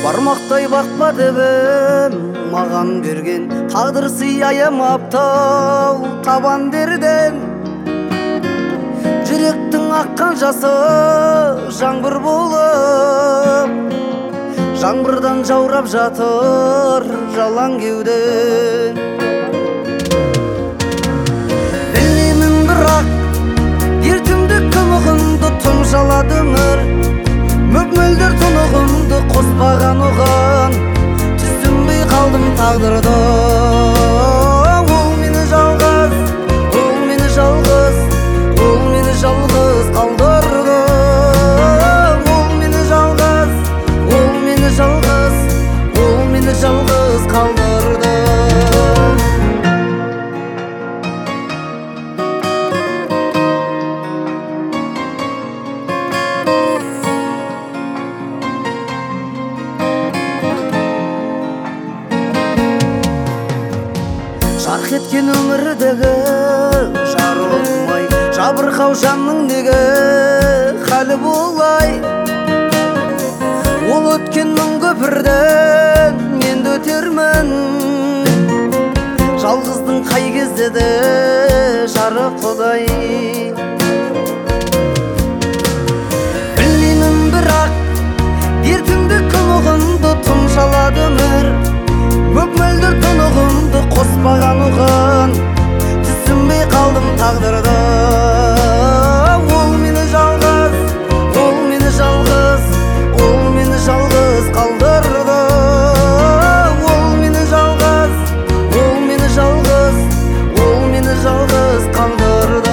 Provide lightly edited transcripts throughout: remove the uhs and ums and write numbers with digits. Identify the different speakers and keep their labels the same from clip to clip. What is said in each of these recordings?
Speaker 1: бармақтай бақпа дебім маған берген тағдыр сый аямаптау табан берден жүректің аққан жасы жаңбыр болып жаңбырдан жаурап жатыр жалаң кеуден білмеймін бірақ ертеңді күмігімді тұмшалады өмір мөп-мөлдір тұнығымды қоспаған оған түсінбей қалдым тағдырды ол мені жалғыз ол мені жалғыз ол мені жалғыз қалдырды ол мені жалғыз ол мені жалғыз ол мені жалғыз қалдырды жарқ еткен өмірдегі жарылмай жабырқау жанның неге халі болай ол өткен мың көпірден мен де өтермін жалғыздың қай кезде де жарық құдай білмеймін бірақ ертеңді күмігімді тұмшалады өмір мөп-мөлдір тұнығымды қоспаған оған түсінбей қалдым тағдырды ол мені жалғыз ол мені жалғыз ол мені жалғыз қалдырды ол мені жалғыз ол мені жалғыз ол мені жалғыз қалдырды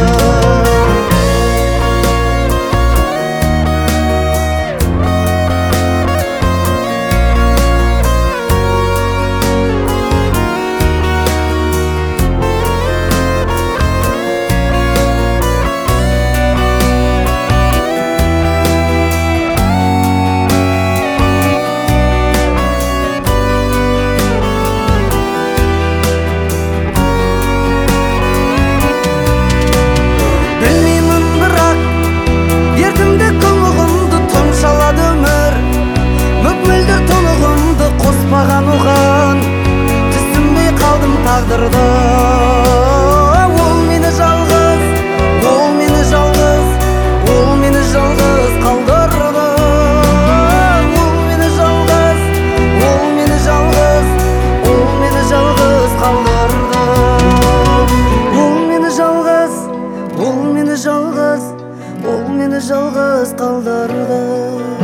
Speaker 1: қоспаған оған түсінбей қалдым тағдырды ол мені жалғыз ол мені жалғыз ол мені жалғыз қалдырды ол мені жалғыз ол мені жалғыз ол мені жалғыз қалдырды ол мені жалғыз ол мені жалғыз ол мені жалғыз қалдырды